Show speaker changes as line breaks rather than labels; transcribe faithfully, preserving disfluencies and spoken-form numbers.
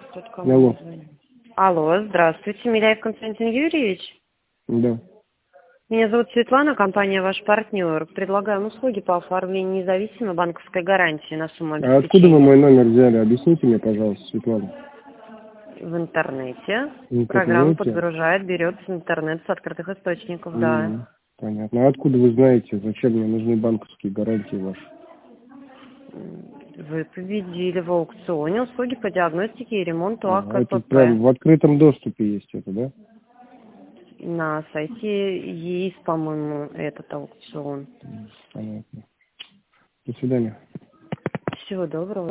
Тут кому
Алло.
звонит? Алло, здравствуйте, Миляев Константин Юрьевич.
Да.
Меня зовут Светлана, компания «Ваш партнер». Предлагаем услуги по оформлению независимой банковской гарантии на сумму
А откуда вы
обеспечения.
мой номер взяли? Объясните мне, пожалуйста, Светлана.
В интернете.
В
Программа
интернете?
подгружает, берет с интернета, с открытых источников, да.
М, Понятно. А откуда вы знаете, зачем мне нужны банковские гарантии ваши?
Вы победили в аукционе услуги по диагностике и ремонту
А, это прям
АКПП.
в открытом доступе есть это, да?
На сайте есть, по-моему, этот аукцион.
М, Понятно. До свидания.
Всего доброго.